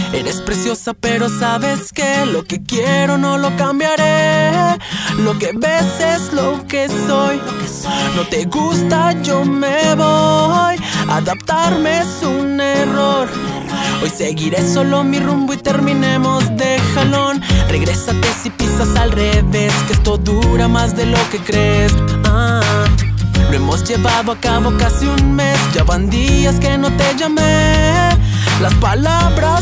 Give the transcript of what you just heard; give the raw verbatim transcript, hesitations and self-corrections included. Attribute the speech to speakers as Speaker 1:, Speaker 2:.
Speaker 1: Eres preciosa, pero sabes que lo que quiero no lo cambiaré. Lo que ves es lo que soy. No te gusta, yo me voy. Adaptarme es un error. Hoy seguiré solo mi rumbo y terminemos de jalón. Regrésate si pisas al revés, que esto dura más de lo que crees. Ah, lo hemos llevado a cabo casi un mes. Ya van días que no te llamé. Las palabras